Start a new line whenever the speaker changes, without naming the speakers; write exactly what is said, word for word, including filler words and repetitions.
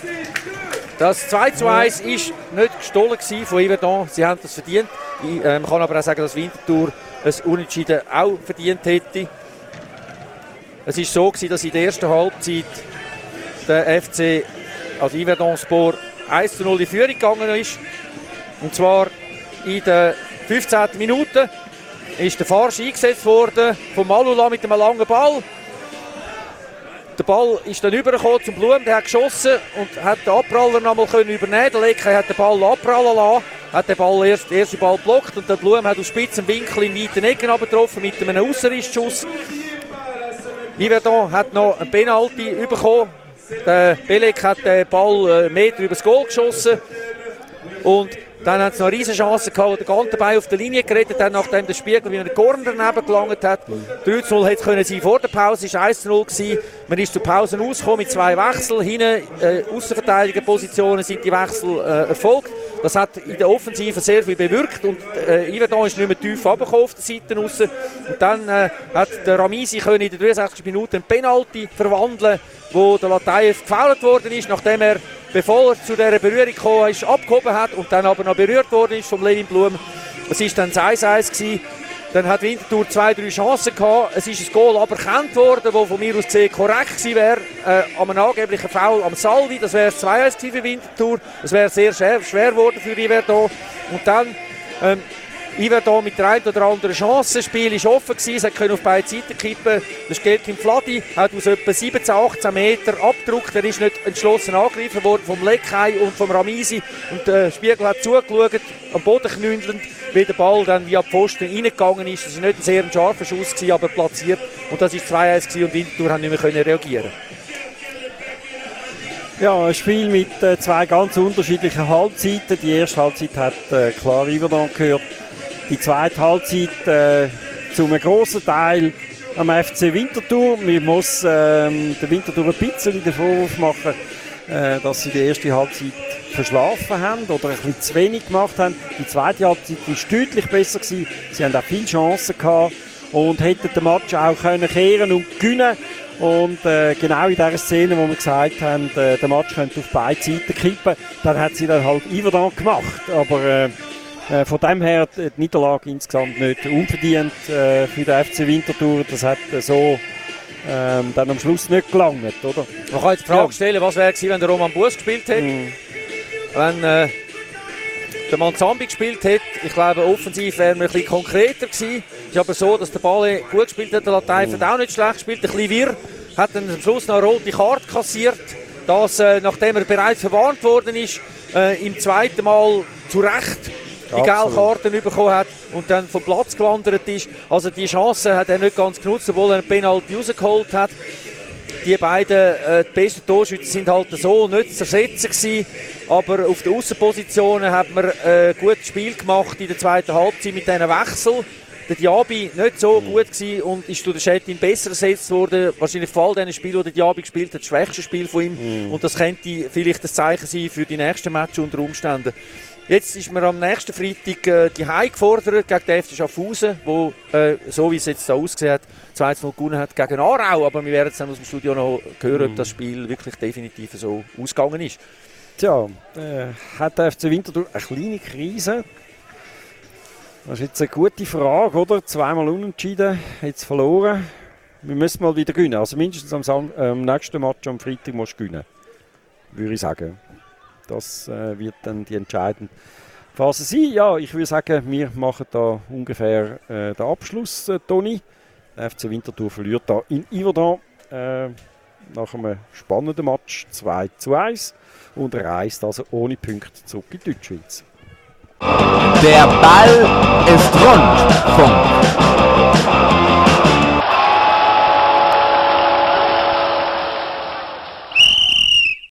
Das zwei zu eins war nicht gestohlen von Yverdon. Sie haben das verdient. Ich äh, kann aber auch sagen, dass Winterthur ein Unentschieden auch verdient hätte. Es war so gewesen, dass in der ersten Halbzeit der F C, also Yverdon Sport, eins zu null in Führung gegangen ist. Und zwar in der fünfzehnten Minute ist der Farsch eingesetzt worden von Malula mit einem langen Ball. Der Ball ist dann rübergekommen zum Blum, der hat geschossen und hat den Abpraller noch mal übernehmen. Der Lecke hat den Ball abprallen lassen, hat den Ball erst, den ersten Ball blockt und der Blum hat aus spitzen Winkel in weiten Ecken getroffen mit einem Aussenrissschuss. Yverdon hat noch einen Penalty bekommen. Der Belek hat den Ball einen Meter übers Goal geschossen. Und dann hat es noch eine riesen Chance gehabt, wo der Gantenbein auf der Linie gerettet hat, nachdem der Spiegel wie einen Corner daneben gelangt hat. drei zu null hätte es sein vor der Pause, es war eins zu null gewesen. Man ist zur Pause rausgekommen mit zwei Wechseln. Hinten, äh, Aussenverteidigerpositionen sind die Wechsel äh, erfolgt. Das hat in der Offensive sehr viel bewirkt und äh, Yverdon ist nicht mehr tief runtergekommen auf der Seite raus. Und dann äh, hat der Ramisi können in der dreiundsechzigsten Minute einen Penalty verwandeln, wo der Latayev gefoult worden ist, nachdem er, bevor er zu dieser Berührung gekommen ist, abgehoben hat und dann aber noch berührt worden ist vom Levin Blum. Es war dann das eins zu eins gewesen. Dann hat Winterthur zwei, drei Chancen gehabt. Es ist ein Goal aberkannt worden, das von mir aus gesehen korrekt gewesen wäre. Äh, an einem angeblichen Foul am Salvi. Das wäre zwei zu eins für Winterthur. Es wäre sehr schwer, schwer geworden für Yverdon. Und dann ähm, Yverdon mit der einen oder anderen Chance. Das Spiel war offen gewesen. Es konnte auf beide Seiten kippen. Der Skelkin Fladi hat aus etwa siebzehn, achtzehn Meter abgedruckt. Er ist nicht entschlossen angegriffen worden vom Leckei und vom Ramisi. Und der Spiegel hat zugeschaut, am Boden knündelnd, wie der Ball dann via Pfosten reingegangen ist. Das war nicht ein sehr scharfer Schuss gewesen, aber platziert. Und das war zwei eins gewesen und Winterthur haben nicht mehr reagieren.
Ja, ein Spiel mit äh, zwei ganz unterschiedlichen Halbzeiten. Die erste Halbzeit hat äh, klar Yverdon gehört. Die zweite Halbzeit äh, zu einem grossen Teil am F C Winterthur. Man muss ähm, der Winterthur ein bisschen den Vorwurf machen, äh, dass sie die erste Halbzeit verschlafen haben oder ein bisschen zu wenig gemacht haben. Die zweite Halbzeit war deutlich besser gewesen. Sie haben auch viele Chancen gehabt und hätten den Match auch können kehren und gewinnen. Und äh, genau in dieser Szene, wo wir gesagt haben, äh, der Match könnte auf beide Seiten kippen, dann hat sie dann halt Yverdon gemacht. Aber äh, Äh, von dem her die Niederlage insgesamt nicht unverdient äh, für den F C Winterthur. Das hat äh, so ähm, dann am Schluss nicht gelangt, oder?
Man kann jetzt die Frage stellen, was wäre gewesen, wenn der Roman Buß gespielt hätte? Mm. Wenn äh, der Manzambi gespielt hätte. Ich glaube, offensiv wäre wir ein bisschen konkreter gewesen. Es ist aber so, dass der Ball gut gespielt hat, der Latayev mm. auch nicht schlecht gespielt, ein bisschen wirr. Hat dann am Schluss noch eine rote Karte kassiert. Das, äh, nachdem er bereits verwarnt worden ist, äh, im zweiten Mal zu Recht die gelbe Karten bekommen hat und dann vom Platz gewandert ist. Also die Chance hat er nicht ganz genutzt, obwohl er einen Penalty rausgeholt hat. Die beiden äh, die besten Torschützen sind halt so nicht zu ersetzen gewesen. Aber auf den Aussenpositionen hat man ein äh, gutes Spiel gemacht in der zweiten Halbzeit mit diesen Wechsel. Der Diaby nicht so mhm. gut gewesen und ist durch den Schettin besser ersetzt worden. Wahrscheinlich vor all diesen Spielen, die der Diaby gespielt hat, das schwächste Spiel von ihm. Mhm. Und das könnte vielleicht das Zeichen sein für die nächsten Matches unter Umständen. Jetzt ist man am nächsten Freitag äh, die Heim gefordert gegen den F C Schaffhausen, wo, äh, so wie es jetzt da ausgesehen hat, zwei zu null gewonnen hat gegen Aarau. Aber wir werden jetzt dann aus dem Studio noch hören, ob das Spiel wirklich definitiv so ausgegangen ist.
Tja, äh, hat der F C Winterthur eine kleine Krise? Das ist jetzt eine gute Frage, oder? Zweimal unentschieden, jetzt verloren. Wir müssen mal wieder gewinnen. Also mindestens am, Sam- äh, am nächsten Match am Freitag musst du gewinnen, würde ich sagen. Das äh, wird dann die entscheidende Phase sein. Ja, ich würde sagen, wir machen da ungefähr äh, den Abschluss, äh, Toni. Der F C Winterthur verliert da in Yverdon äh, nach einem spannenden Match zwei zu eins und reist also ohne Punkte zurück in die Deutschschweiz.
Der Ball ist rund. Punkt.